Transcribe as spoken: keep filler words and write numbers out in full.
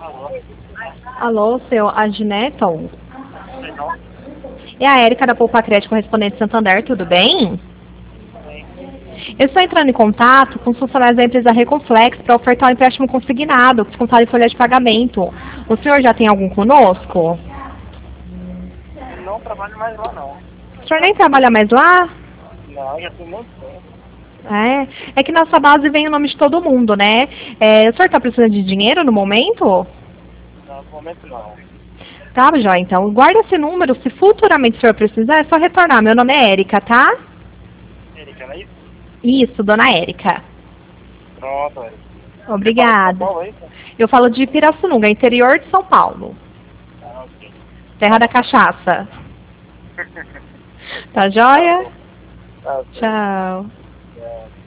Alô, seu Agineton? Não. É a Érica da Poupa Crédito Correspondente Santander, tudo bem? Eu estou entrando em contato com os funcionários da empresa Reconflex para ofertar um empréstimo consignado, descontado em folha de pagamento. O senhor já tem algum conosco? Não trabalho mais lá, não. O senhor nem trabalha mais lá? Não, já tem muito tempo. É, é que nossa base vem o nome de todo mundo, né? É, o senhor está precisando de dinheiro no momento? Não, no momento não. Tá, já, então. Guarda esse número, se futuramente o senhor precisar, é só retornar. Meu nome é Érica, tá? Erika, não é isso? Isso, dona Érica. Pronto, Erika. Obrigada. Qual é isso? Eu falo de Pirassununga, interior de São Paulo. Ah, ok. Terra da cachaça. Tá joia? Tá, ok. Tchau. É.